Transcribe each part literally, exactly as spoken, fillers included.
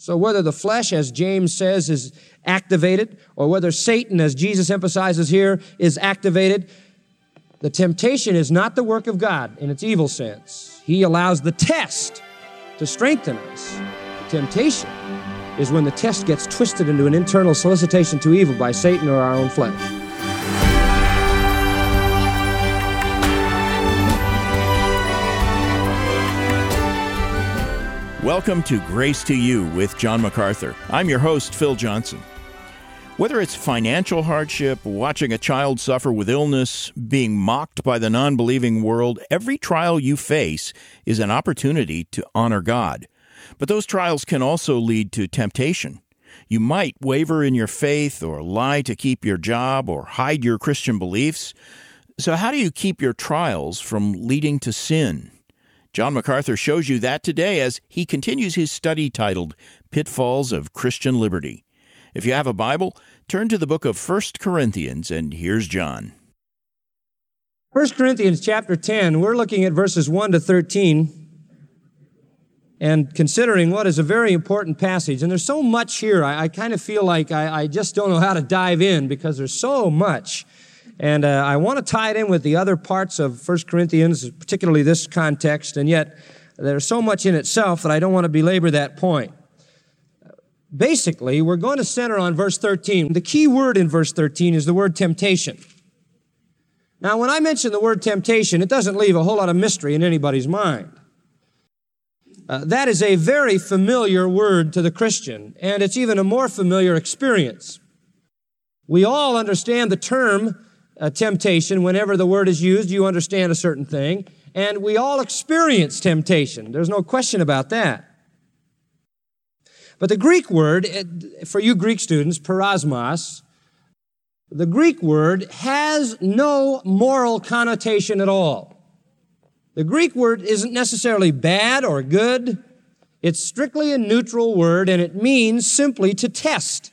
So whether the flesh, as James says, is activated, or whether Satan, as Jesus emphasizes here, is activated, the temptation is not the work of God in its evil sense. He allows the test to strengthen us. The temptation is when the test gets twisted into an internal solicitation to evil by Satan or our own flesh. Welcome to Grace to You with John MacArthur. I'm your host, Phil Johnson. Whether it's financial hardship, watching a child suffer with illness, being mocked by the non-believing world, every trial you face is an opportunity to honor God. But those trials can also lead to temptation. You might waver in your faith or lie to keep your job or hide your Christian beliefs. So how do you keep your trials from leading to sin? John MacArthur shows you that today as he continues his study titled Pitfalls of Christian Liberty. If you have a Bible, turn to the book of First Corinthians, and here's John. First Corinthians chapter ten, we're looking at verses one to thirteen and considering what is a very important passage. And there's so much here, I, I kind of feel like I, I just don't know how to dive in because there's so much. And uh, I want to tie it in with the other parts of First Corinthians, particularly this context, and yet there's so much in itself that I don't want to belabor that point. Basically, we're going to center on verse thirteen. The key word in verse thirteen is the word temptation. Now, when I mention the word temptation, it doesn't leave a whole lot of mystery in anybody's mind. Uh, that is a very familiar word to the Christian, and it's even a more familiar experience. We all understand the term Uh, temptation. Whenever the word is used, you understand a certain thing. And we all experience temptation. There's no question about that. But the Greek word, for you Greek students, parasmos, the Greek word has no moral connotation at all. The Greek word isn't necessarily bad or good. It's strictly a neutral word, and it means simply to test.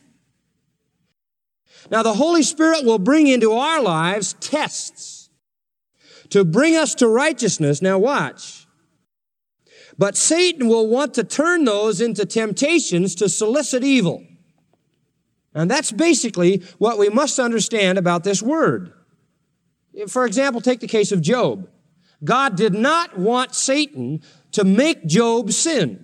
Now, the Holy Spirit will bring into our lives tests to bring us to righteousness. Now, watch. But Satan will want to turn those into temptations to solicit evil. And that's basically what we must understand about this word. For example, take the case of Job. God did not want Satan to make Job sin.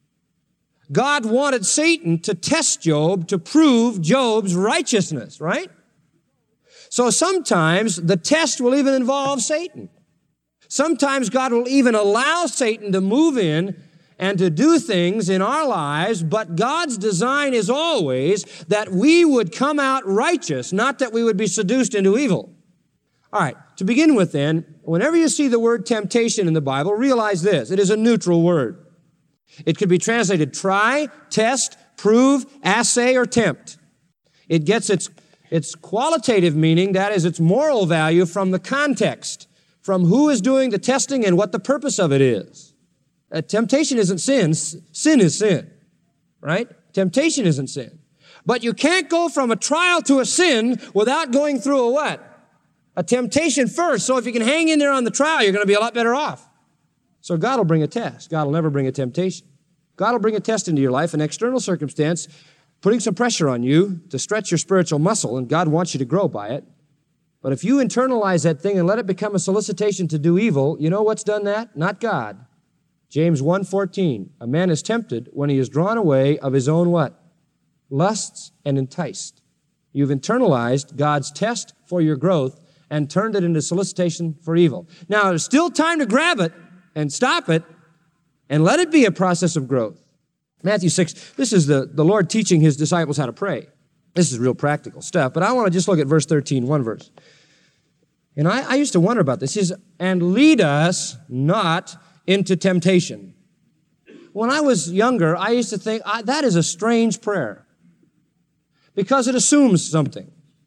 God wanted Satan to test Job to prove Job's righteousness, right? So sometimes the test will even involve Satan. Sometimes God will even allow Satan to move in and to do things in our lives, but God's design is always that we would come out righteous, not that we would be seduced into evil. All right, to begin with then, whenever you see the word temptation in the Bible, realize this: it is a neutral word. It could be translated try, test, prove, assay, or tempt. It gets its, its qualitative meaning, that is its moral value, from the context, from who is doing the testing and what the purpose of it is. Uh, temptation isn't sin. Sin is sin, right? Temptation isn't sin. But you can't go from a trial to a sin without going through a what? A temptation first. So if you can hang in there on the trial, you're going to be a lot better off. So God will bring a test. God will never bring a temptation. God will bring a test into your life, an external circumstance, putting some pressure on you to stretch your spiritual muscle, and God wants you to grow by it. But if you internalize that thing and let it become a solicitation to do evil, you know what's done that? Not God. James one fourteen, a man is tempted when he is drawn away of his own what? Lusts and enticed. You've internalized God's test for your growth and turned it into solicitation for evil. Now, there's still time to grab it and stop it, and let it be a process of growth. Matthew six, this is the, the Lord teaching his disciples how to pray. This is real practical stuff, but I want to just look at verse thirteen, one verse. And I, I used to wonder about this. He says, and lead us not into temptation. When I was younger, I used to think, I, that is a strange prayer, because it assumes something.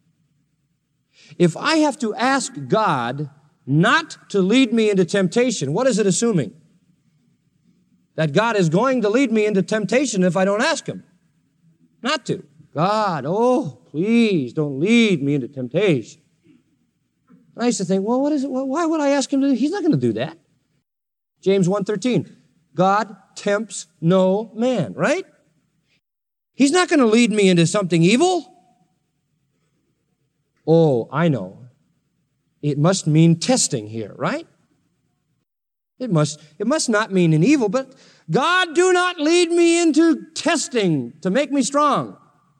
If I have to ask God not to lead me into temptation, what is it assuming? That God is going to lead me into temptation if I don't ask him not to. God, oh, please don't lead me into temptation. And I used to think, well, what is it? Well, why would I ask him to do? He's not going to do that. James one thirteen, God tempts no man, right? He's not going to lead me into something evil. Oh, I know. It must mean testing here, right? It must, it must not mean an evil, but God, do not lead me into testing to make me strong.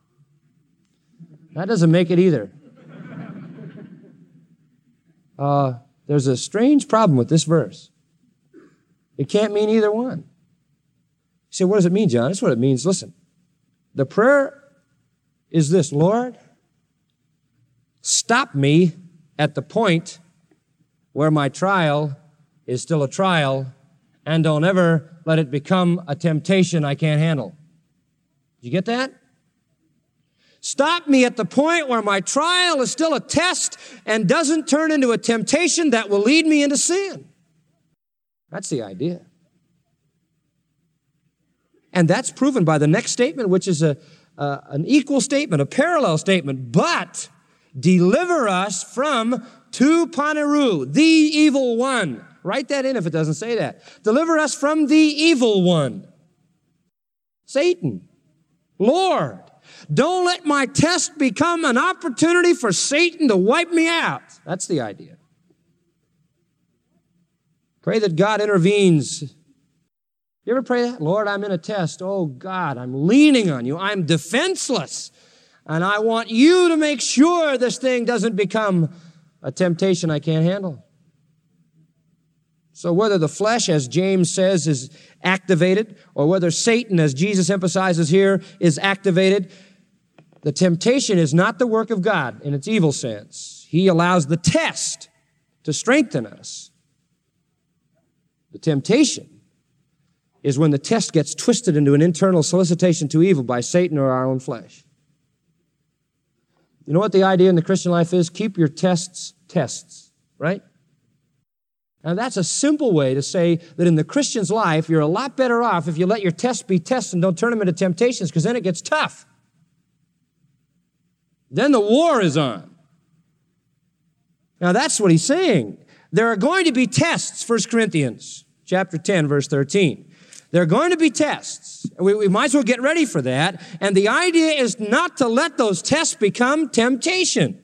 That doesn't make it either. Uh, there's a strange problem with this verse. It can't mean either one. You say, what does it mean, John? That's what it means. Listen, the prayer is this: Lord, stop me at the point where my trial is still a trial, and don't ever let it become a temptation I can't handle. Did you get that? Stop me at the point where my trial is still a test and doesn't turn into a temptation that will lead me into sin. That's the idea. And that's proven by the next statement, which is a, uh, an equal statement, a parallel statement. But deliver us from tu paneru, the evil one. Write that in if it doesn't say that. Deliver us from the evil one. Satan. Lord, don't let my test become an opportunity for Satan to wipe me out. That's the idea. Pray that God intervenes. You ever pray that? Lord, I'm in a test. Oh, God, I'm leaning on you. I'm defenseless. And I want you to make sure this thing doesn't become a temptation I can't handle. So whether the flesh, as James says, is activated, or whether Satan, as Jesus emphasizes here, is activated, the temptation is not the work of God in its evil sense. He allows the test to strengthen us. The temptation is when the test gets twisted into an internal solicitation to evil by Satan or our own flesh. You know what the idea in the Christian life is? Keep your tests tests, right? Now that's a simple way to say that in the Christian's life, you're a lot better off if you let your tests be tests and don't turn them into temptations, because then it gets tough. Then the war is on. Now that's what he's saying. There are going to be tests, First Corinthians chapter ten, verse thirteen. There are going to be tests. We, we might as well get ready for that. And the idea is not to let those tests become temptation.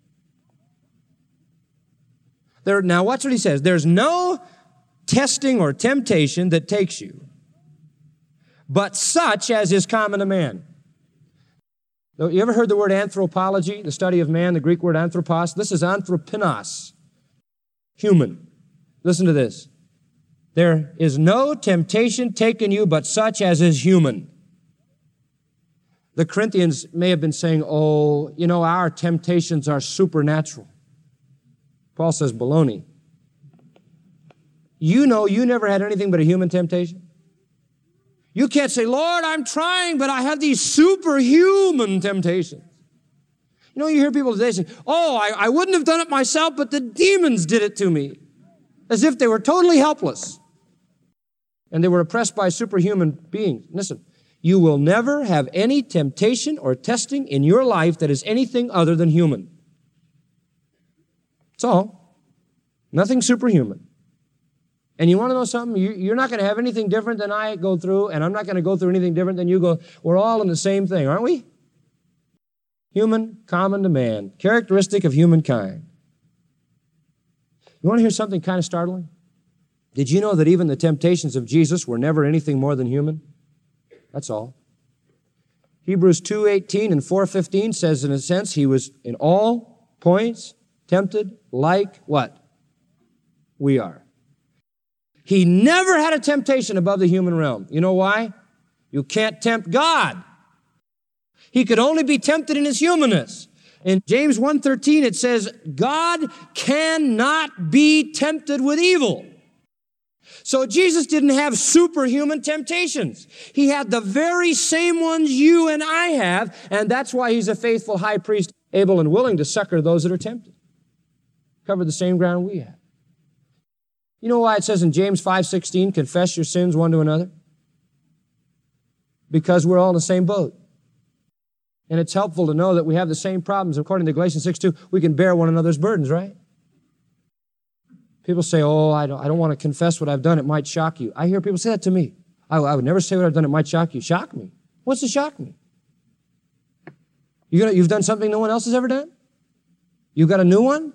There, now watch what he says. There's no testing or temptation that takes you, but such as is common to man. You ever heard the word anthropology, the study of man, the Greek word anthropos? This is anthropinos, human. Listen to this. There is no temptation taken you but such as is human. The Corinthians may have been saying, oh, you know, our temptations are supernatural. Paul says, baloney. You know you never had anything but a human temptation. You can't say, Lord, I'm trying, but I have these superhuman temptations. You know, you hear people today say, oh, I, I wouldn't have done it myself, but the demons did it to me. As if they were totally helpless. And they were oppressed by superhuman beings. Listen, you will never have any temptation or testing in your life that is anything other than human. That's all. Nothing superhuman. And you want to know something? You're not going to have anything different than I go through, and I'm not going to go through anything different than you go. We're all in the same thing, aren't we? Human, common to man, characteristic of humankind. You want to hear something kind of startling? Did you know that even the temptations of Jesus were never anything more than human? That's all. Hebrews two eighteen and four fifteen says, in a sense, he was in all points tempted like what? We are. He never had a temptation above the human realm. You know why? You can't tempt God. He could only be tempted in his humanness. In James one thirteen, it says, God cannot be tempted with evil. So Jesus didn't have superhuman temptations. He had the very same ones you and I have, and that's why he's a faithful high priest, able and willing to succor those that are tempted. Cover the same ground we have. You know why it says in James five sixteen, confess your sins one to another? Because we're all in the same boat. And it's helpful to know that we have the same problems. According to Galatians six two, we can bear one another's burdens, right? People say, oh, I don't, I don't want to confess what I've done. It might shock you. I hear people say that to me. I, I would never say what I've done. It might shock you. Shock me? What's to shock me? You got, you've done something no one else has ever done? You got a new one?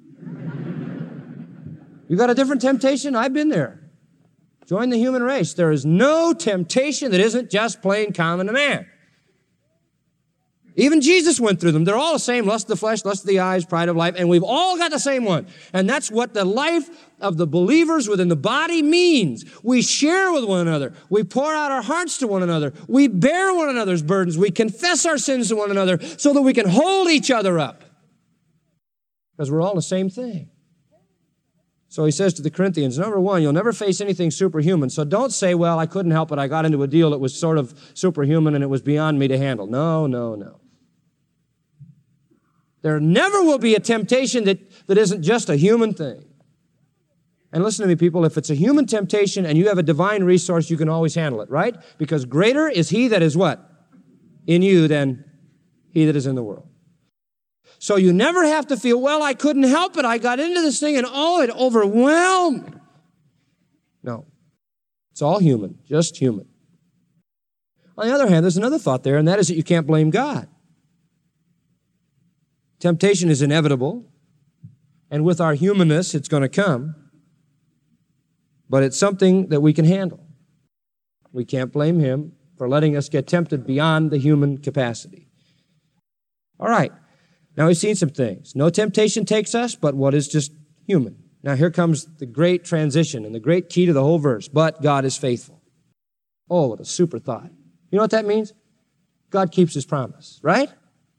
You got a different temptation? I've been there. Join the human race. There is no temptation that isn't just plain common to man. Even Jesus went through them. They're all the same. Lust of the flesh, lust of the eyes, pride of life. And we've all got the same one. And that's what the life of the believers within the body means. We share with one another. We pour out our hearts to one another. We bear one another's burdens. We confess our sins to one another so that we can hold each other up. Because we're all the same thing. So he says to the Corinthians, number one, you'll never face anything superhuman. So don't say, well, I couldn't help it. I got into a deal that was sort of superhuman and it was beyond me to handle. No, no, no. There never will be a temptation that, that isn't just a human thing. And listen to me, people, if it's a human temptation and you have a divine resource, you can always handle it, right? Because greater is he that is what? In you than he that is in the world. So you never have to feel, well, I couldn't help it. I got into this thing and oh, it overwhelmed me. No. It's all human, just human. On the other hand, there's another thought there, and that is that you can't blame God. Temptation is inevitable, and with our humanness, it's going to come, but it's something that we can handle. We can't blame him for letting us get tempted beyond the human capacity. All right, now we've seen some things. No temptation takes us, but what is just human. Now here comes the great transition and the great key to the whole verse, but God is faithful. Oh, what a super thought. You know what that means? God keeps his promise, right?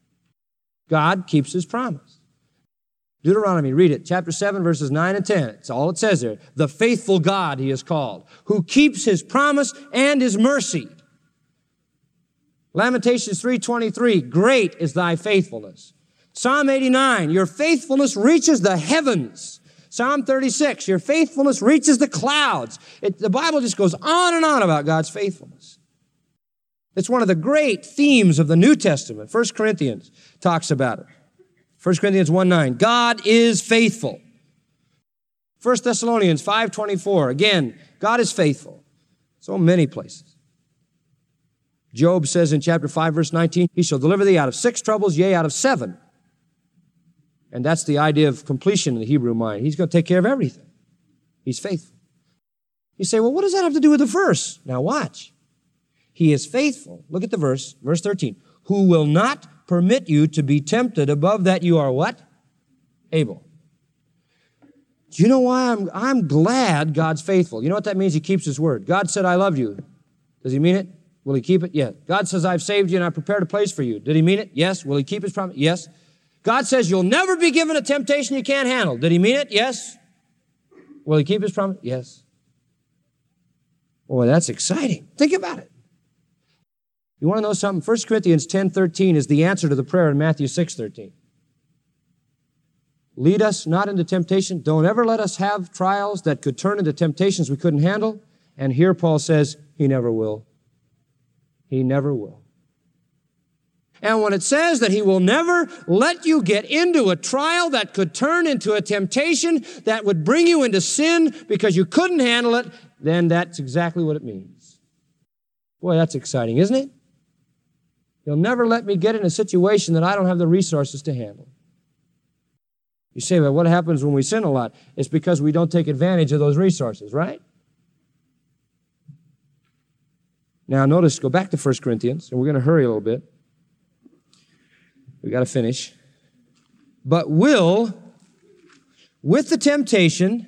God keeps his promise. Deuteronomy, read it, chapter seven, verses nine and ten. It's all it says there. The faithful God he is called, who keeps his promise and his mercy. Lamentations three twenty-three, great is thy faithfulness. Psalm eighty-nine, your faithfulness reaches the heavens. Psalm thirty-six, your faithfulness reaches the clouds. It, the Bible just goes on and on about God's faithfulness. It's one of the great themes of the New Testament. First Corinthians talks about it. First Corinthians one nine, God is faithful. First Thessalonians five twenty-four, again, God is faithful. So many places. Job says in chapter five, verse nineteen, he shall deliver thee out of six troubles, yea, out of seven. And that's the idea of completion in the Hebrew mind. He's going to take care of everything. He's faithful. You say, well, what does that have to do with the verse? Now watch. He is faithful. Look at the verse, verse thirteen. Who will not permit you to be tempted above that you are what? Able. Do you know why I'm, I'm glad God's faithful? You know what that means? He keeps his word. God said, I love you. Does he mean it? Will he keep it? Yes. God says, I've saved you and I've prepared a place for you. Did he mean it? Yes. Will he keep his promise? Yes. God says, you'll never be given a temptation you can't handle. Did he mean it? Yes. Will he keep his promise? Yes. Boy, that's exciting. Think about it. You want to know something? First Corinthians ten thirteen is the answer to the prayer in Matthew six thirteen. Lead us not into temptation. Don't ever let us have trials that could turn into temptations we couldn't handle. And here Paul says, he never will. He never will. And when it says that he will never let you get into a trial that could turn into a temptation that would bring you into sin because you couldn't handle it, then that's exactly what it means. Boy, that's exciting, isn't it? He'll never let me get in a situation that I don't have the resources to handle. You say, well, what happens when we sin a lot? It's because we don't take advantage of those resources, right? Now, notice, go back to First Corinthians, and we're going to hurry a little bit. We've got to finish. But will, with the temptation,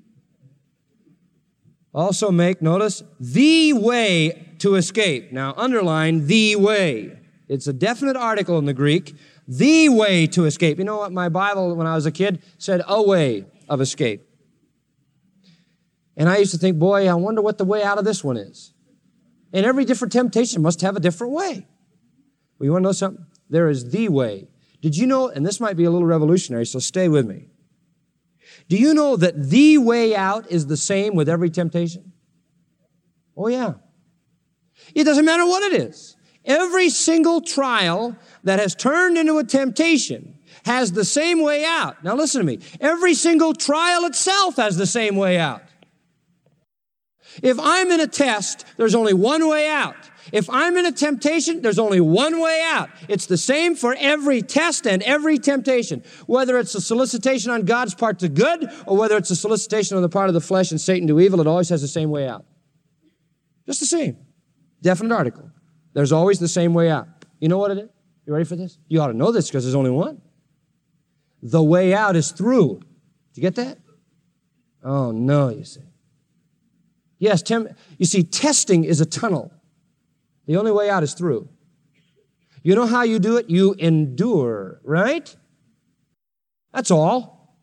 also make, notice, the way to escape. Now, underline the way. It's a definite article in the Greek. The way to escape. You know what? My Bible, when I was a kid, said a way of escape. And I used to think, boy, I wonder what the way out of this one is. And every different temptation must have a different way. Well, you want to know something? There is the way. Did you know, and this might be a little revolutionary, so stay with me. Do you know that the way out is the same with every temptation? Oh, yeah. It doesn't matter what it is. Every single trial that has turned into a temptation has the same way out. Now listen to me. Every single trial itself has the same way out. If I'm in a test, there's only one way out. If I'm in a temptation, there's only one way out. It's the same for every test and every temptation. Whether it's a solicitation on God's part to good, or whether it's a solicitation on the part of the flesh and Satan to evil, it always has the same way out. Just the same. Definite article. There's always the same way out. You know what it is? You ready for this? You ought to know this because there's only one. The way out is through. Did you get that? Oh, no, you see. Yes, tem- you see, testing is a tunnel. The only way out is through. You know how you do it? You endure, right? That's all.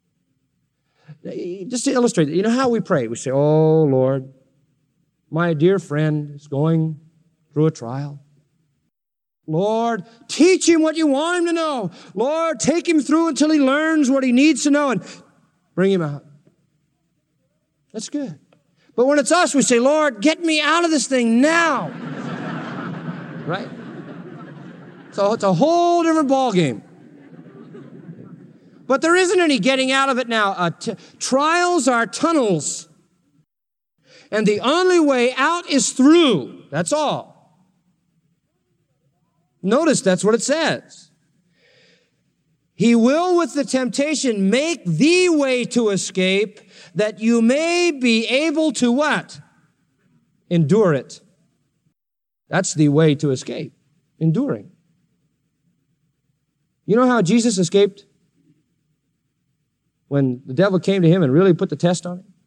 Just to illustrate, you know how we pray? We say, oh, Lord, my dear friend is going through a trial. Lord, teach him what you want him to know. Lord, take him through until he learns what he needs to know and bring him out. That's good. But when it's us, we say, Lord, get me out of this thing now. Right? So it's a whole different ballgame. But there isn't any getting out of it now. Uh, t- trials are tunnels. And the only way out is through. That's all. Notice that's what it says. He will with the temptation make the way to escape, that you may be able to what? Endure it. That's the way to escape. Enduring. You know how Jesus escaped? When the devil came to him and really put the test on him?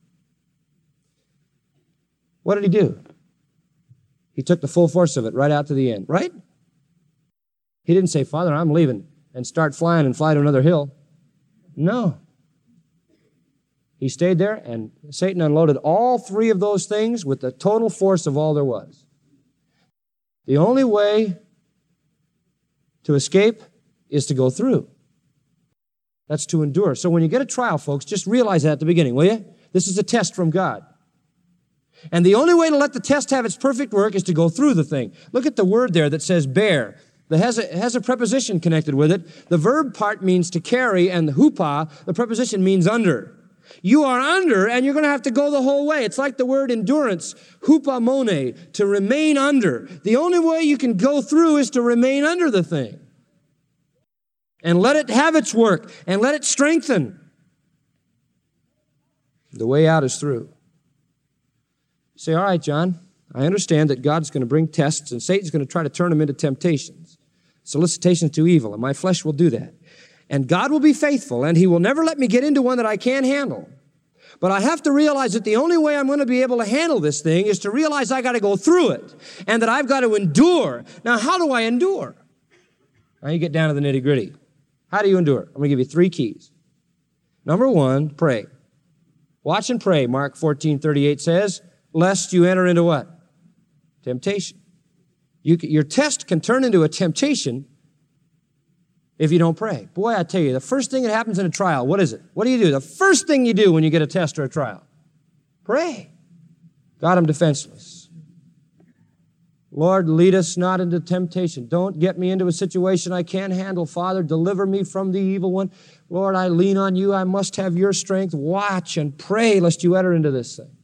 What did he do? He took the full force of it right out to the end, right? He didn't say, Father, I'm leaving, and start flying and fly to another hill. No. He stayed there, and Satan unloaded all three of those things with the total force of all there was. The only way to escape is to go through. That's to endure. So when you get a trial, folks, just realize that at the beginning, will you? This is a test from God. And the only way to let the test have its perfect work is to go through the thing. Look at the word there that says bear. That has a, has a preposition connected with it. The verb part means to carry, and the hupa, the preposition means under. You are under, and you're going to have to go the whole way. It's like the word endurance, hupamone, to remain under. The only way you can go through is to remain under the thing. And let it have its work, and let it strengthen. The way out is through. You say, all right, John, I understand that God's going to bring tests, and Satan's going to try to turn them into temptations, solicitations to evil, and my flesh will do that. And God will be faithful, and he will never let me get into one that I can't handle. But I have to realize that the only way I'm going to be able to handle this thing is to realize I got to go through it, and that I've got to endure. Now, how do I endure? Now you get down to the nitty-gritty. How do you endure? I'm going to give you three keys. Number one, pray. Watch and pray, Mark fourteen thirty-eight says, lest you enter into what? Temptation. You, your test can turn into a temptation if you don't pray. Boy, I tell you, the first thing that happens in a trial, what is it? What do you do? The first thing you do when you get a test or a trial? Pray. God, I'm defenseless. Lord, lead us not into temptation. Don't get me into a situation I can't handle. Father, deliver me from the evil one. Lord, I lean on you. I must have your strength. Watch and pray lest you enter into this thing.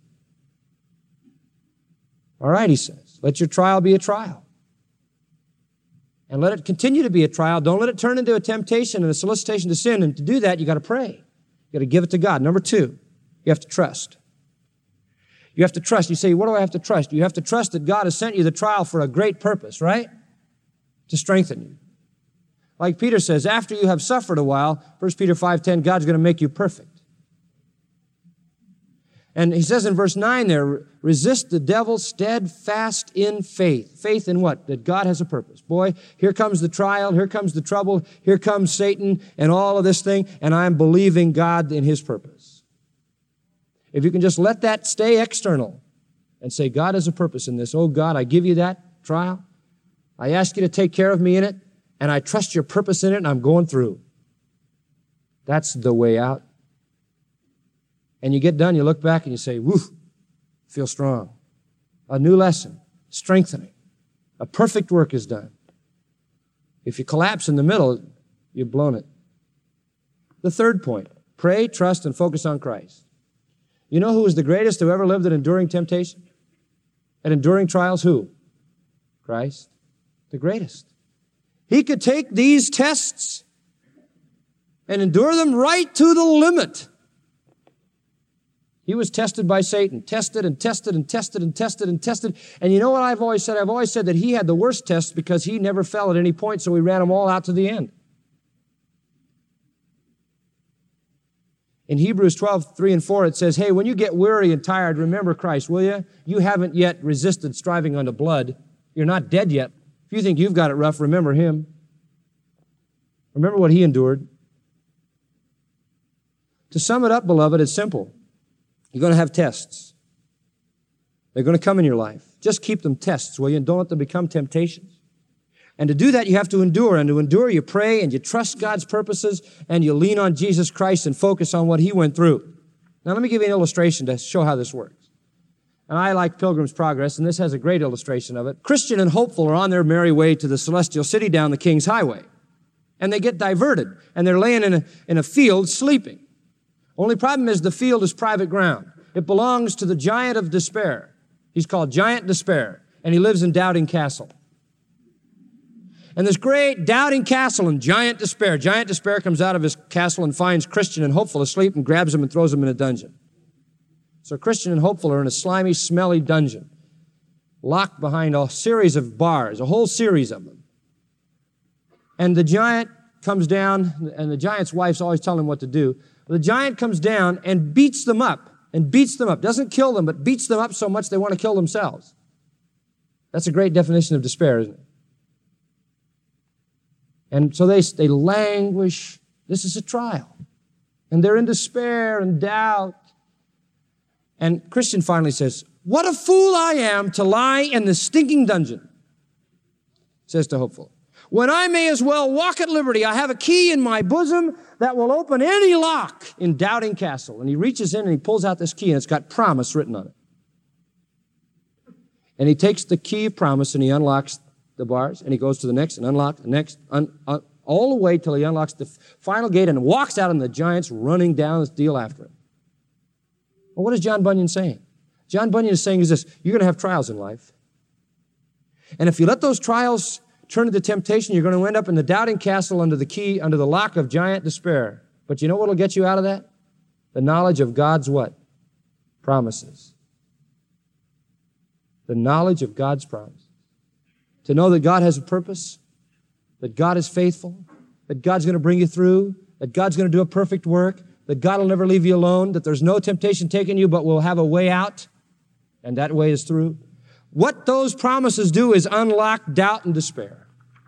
All right, he says, let your trial be a trial. And let it continue to be a trial. Don't let it turn into a temptation and a solicitation to sin. And to do that, you got to pray. You got to give it to God. Number two, you have to trust. You have to trust. You say, what do I have to trust? You have to trust that God has sent you the trial for a great purpose, right? To strengthen you. Like Peter says, after you have suffered a while, First Peter five ten, God's going to make you perfect. And he says in verse nine there, resist the devil steadfast in faith. Faith in what? That God has a purpose. Boy, here comes the trial, here comes the trouble, here comes Satan and all of this thing, and I'm believing God in his purpose. If you can just let that stay external and say, God has a purpose in this. Oh, God, I give you that trial. I ask you to take care of me in it, and I trust your purpose in it, and I'm going through. That's the way out. And you get done, you look back and you say, woo, feel strong. A new lesson, strengthening. A perfect work is done. If you collapse in the middle, you've blown it. The third point, pray, trust, and focus on Christ. You know who was the greatest who ever lived at enduring temptation? At enduring trials, who? Christ, the greatest. He could take these tests and endure them right to the limit. He was tested by Satan, tested and tested and tested and tested and tested. And you know what I've always said? I've always said that he had the worst tests because he never fell at any point, so he ran them all out to the end. In Hebrews twelve, three and four, it says, hey, when you get weary and tired, remember Christ, will you? You haven't yet resisted striving unto blood. You're not dead yet. If you think you've got it rough, remember him. Remember what he endured. To sum it up, beloved, it's simple. You're going to have tests. They're going to come in your life. Just keep them tests, will you? And don't let them become temptations. And to do that, you have to endure. And to endure, you pray and you trust God's purposes and you lean on Jesus Christ and focus on what he went through. Now, let me give you an illustration to show how this works. And I like Pilgrim's Progress, and this has a great illustration of it. Christian and hopeful are on their merry way to the celestial city down the King's Highway. And they get diverted, and they're laying in a, in a field sleeping. Only problem is the field is private ground. It belongs to the giant of despair. He's called Giant Despair, and he lives in Doubting Castle. And this great Doubting Castle and Giant Despair. Giant Despair comes out of his castle and finds Christian and Hopeful asleep and grabs him and throws him in a dungeon. So Christian and Hopeful are in a slimy, smelly dungeon, locked behind a series of bars, a whole series of them. And the giant comes down, and the giant's wife's always telling him what to do. The giant comes down and beats them up, and beats them up. Doesn't kill them, but beats them up so much they want to kill themselves. That's a great definition of despair, isn't it? And so they, they languish. This is a trial. And they're in despair and doubt. And Christian finally says, what a fool I am to lie in this stinking dungeon, says to Hopeful. When I may as well walk at liberty, I have a key in my bosom that will open any lock in Doubting Castle. And he reaches in and he pulls out this key, and it's got promise written on it. And he takes the key of promise and he unlocks the bars, and he goes to the next and unlocks the next, un, un, all the way till he unlocks the final gate and walks out, and the giant's running down this deal after him. Well, what is John Bunyan saying? John Bunyan is saying is this: you're going to have trials in life. And if you let those trials turn into temptation, you're going to end up in the Doubting Castle under the key, under the lock of Giant Despair. But you know what will get you out of that? The knowledge of God's what? Promises. The knowledge of God's promises. To know that God has a purpose, that God is faithful, that God's going to bring you through, that God's going to do a perfect work, that God will never leave you alone, that there's no temptation taking you, but will have a way out, and that way is through. What those promises do is unlock doubt and despair.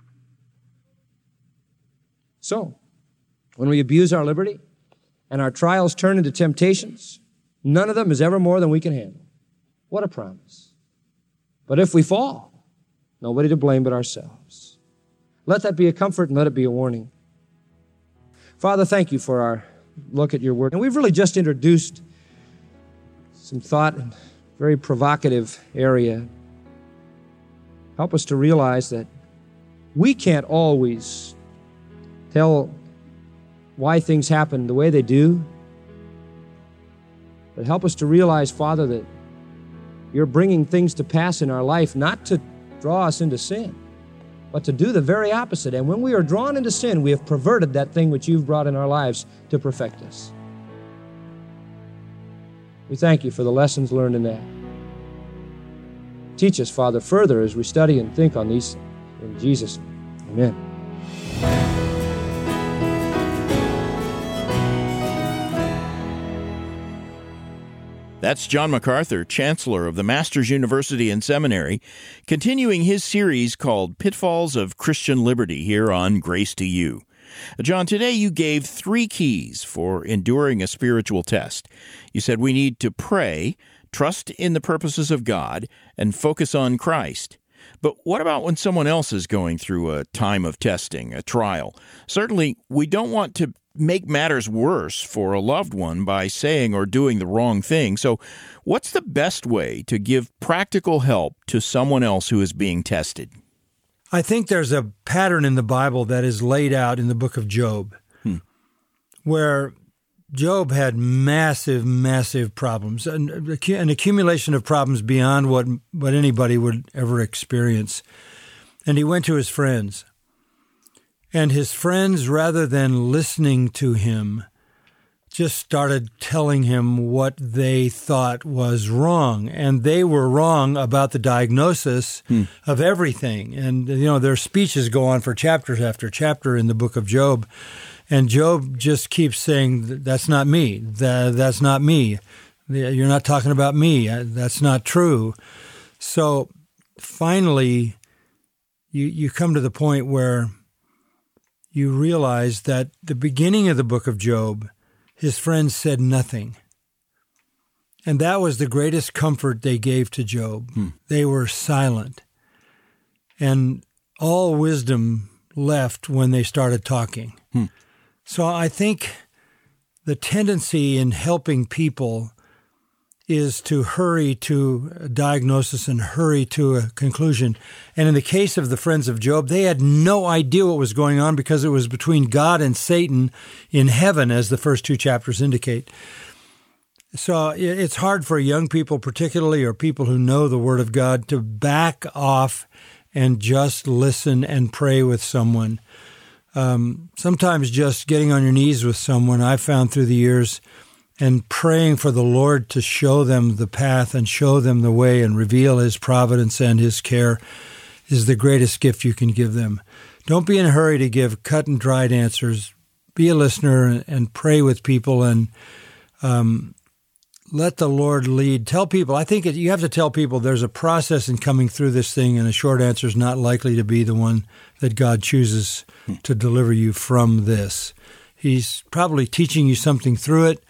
So, when we abuse our liberty and our trials turn into temptations, none of them is ever more than we can handle. What a promise. But if we fall, nobody to blame but ourselves. Let that be a comfort and let it be a warning. Father, thank you for our look at your word. And we've really just introduced some thought in a very provocative area. Help us to realize that we can't always tell why things happen the way they do. But help us to realize, Father, that you're bringing things to pass in our life not to draw us into sin, but to do the very opposite. And when we are drawn into sin, we have perverted that thing which you've brought in our lives to perfect us. We thank you for the lessons learned in that. Teach us, Father, further as we study and think on these things. In Jesus' name, amen. That's John MacArthur, Chancellor of the Masters University and Seminary, continuing his series called Pitfalls of Christian Liberty here on Grace to You. John, today you gave three keys for enduring a spiritual test. You said we need to pray, trust in the purposes of God, and focus on Christ. But what about when someone else is going through a time of testing, a trial? Certainly, we don't want to make matters worse for a loved one by saying or doing the wrong thing. So what's the best way to give practical help to someone else who is being tested? I think there's a pattern in the Bible that is laid out in the book of Job, hmm. where Job had massive, massive problems, an, an accumulation of problems beyond what, what anybody would ever experience. And he went to his friends. And his friends, rather than listening to him, just started telling him what they thought was wrong. And they were wrong about the diagnosis hmm. of everything. And, you know, their speeches go on for chapters after chapter in the book of Job. And Job just keeps saying, that's not me. That, that's not me. You're not talking about me. That's not true. So finally, you, you come to the point where you realize that the beginning of the book of Job, his friends said nothing. And that was the greatest comfort they gave to Job. Hmm. They were silent. And all wisdom left when they started talking. Hmm. So I think the tendency in helping people is to hurry to a diagnosis and hurry to a conclusion. And in the case of the friends of Job, they had no idea what was going on because it was between God and Satan in heaven, as the first two chapters indicate. So it's hard for young people particularly, or people who know the Word of God, to back off and just listen and pray with someone. Um, sometimes just getting on your knees with someone, I've found through the years, and praying for the Lord to show them the path and show them the way and reveal His providence and His care is the greatest gift you can give them. Don't be in a hurry to give cut and dried answers. Be a listener and pray with people, and um, let the Lord lead. Tell people, I think it, you have to tell people there's a process in coming through this thing, and a short answer is not likely to be the one that God chooses to deliver you from this. He's probably teaching you something through it,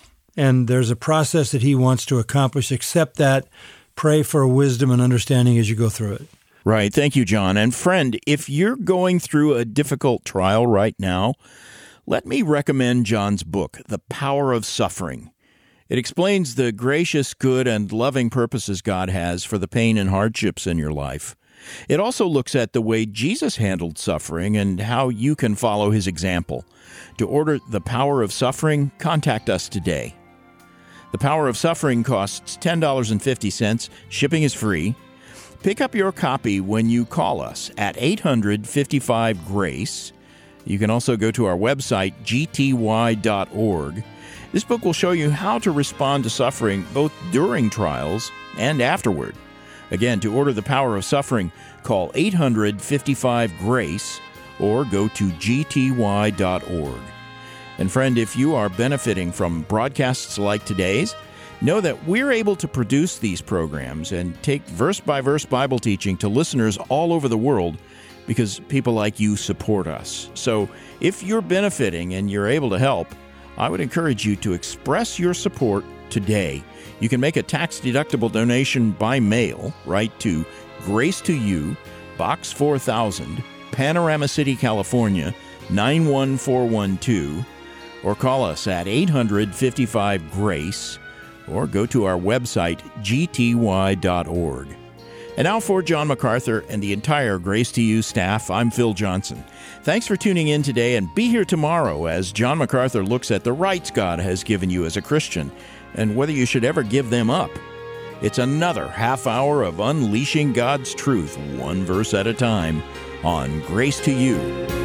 and there's a process that He wants to accomplish. Accept that. Pray for wisdom and understanding as you go through it. Right. Thank you, John. And friend, if you're going through a difficult trial right now, let me recommend John's book, The Power of Suffering. It explains the gracious, good, and loving purposes God has for the pain and hardships in your life. It also looks at the way Jesus handled suffering and how you can follow His example. To order The Power of Suffering, contact us today. The Power of Suffering costs ten dollars and fifty cents. Shipping is free. Pick up your copy when you call us at eight hundred, fifty-five, GRACE. You can also go to our website, g t y dot org. This book will show you how to respond to suffering both during trials and afterward. Again, to order The Power of Suffering, call eight hundred, fifty-five, GRACE or go to g t y dot org. And friend, if you are benefiting from broadcasts like today's, know that we're able to produce these programs and take verse-by-verse Bible teaching to listeners all over the world because people like you support us. So if you're benefiting and you're able to help, I would encourage you to express your support today. You can make a tax-deductible donation by mail. Write to Grace to You, Box four thousand, Panorama City, California, nine one four one two, or call us at eight hundred, fifty-five, GRACE, or go to our website, g t y dot org. And now for John MacArthur and the entire Grace to You staff, I'm Phil Johnson. Thanks for tuning in today, and be here tomorrow as John MacArthur looks at the rights God has given you as a Christian and whether you should ever give them up. It's another half hour of unleashing God's truth, one verse at a time, on Grace to You.